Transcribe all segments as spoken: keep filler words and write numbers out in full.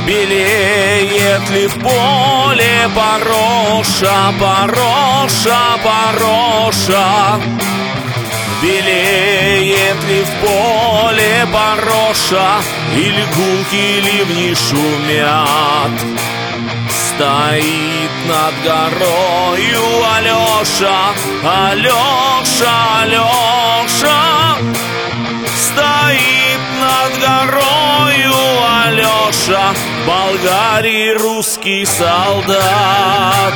Белеет ли в поле Пороша, Пороша, Пороша? Белеет ли в поле Пороша, или гулкие ливни шумят? Стоит над горою Алеша, Алеша, Алеша. Стоит над горою Алеша, болгарий русский солдат.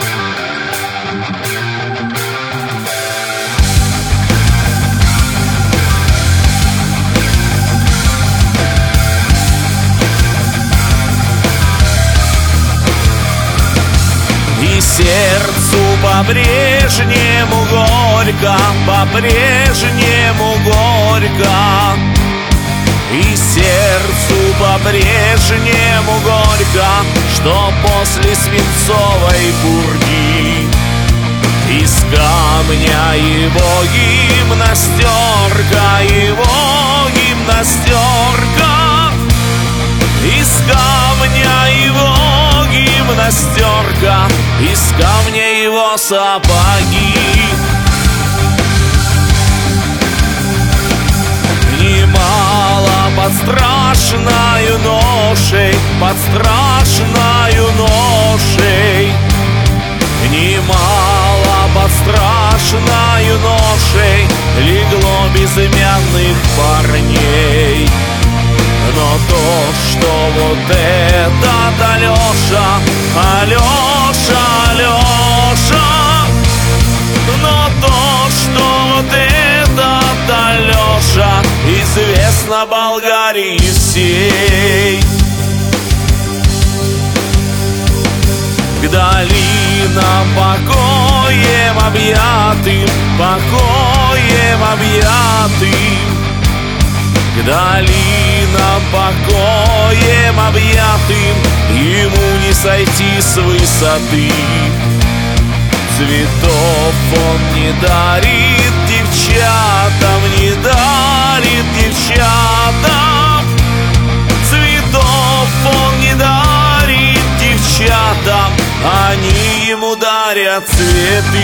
И сердцу по-прежнему горько, по-прежнему горько. И сердцу по-прежнему горько, что после свинцовой пурги из камня его гимнастерка, его гимнастерка. Из камня его гимнастерка, из камня его сапоги. Немало под страшною ношей, под страшною ношей. Немало под страшною ношей легло безымянных парней. Но то, что вот этот Алеша, Алеша, Алеша. Но то, что вот этот Алеша известно Болгарии всей. К долинам покоем объятым, покоем объятым. К долинам покоем объятым ему не сойти с высоты. Цветов он не дарит девчатам, не дарит девчатам. Цветов он не дарит девчатам, они ему дарят цветы.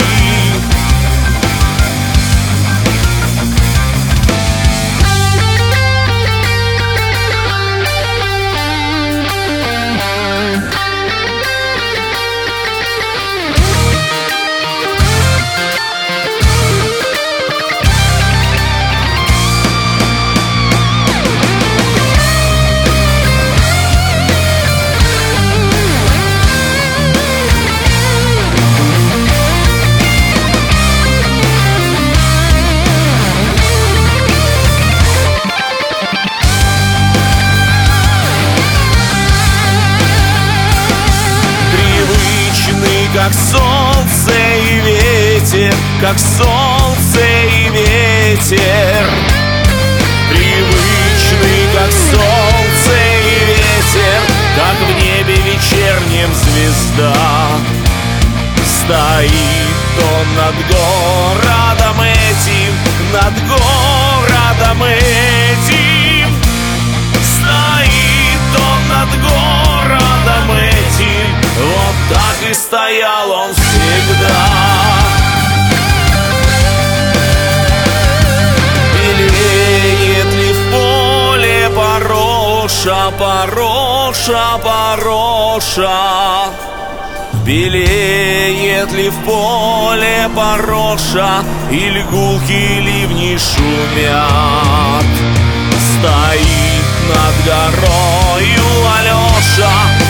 Как солнце и ветер, как солнце и ветер. Привычный, как солнце и ветер, как в небе вечернем звезда. Стоит он над городом этим, над городом этим. Стоит он над городом этим, вот так и стоял он всегда. Белеет ли в поле Пороша, Пороша, Пороша? Белеет ли в поле Пороша, или гулкие ливни шумят? Стоит над горою Алеша,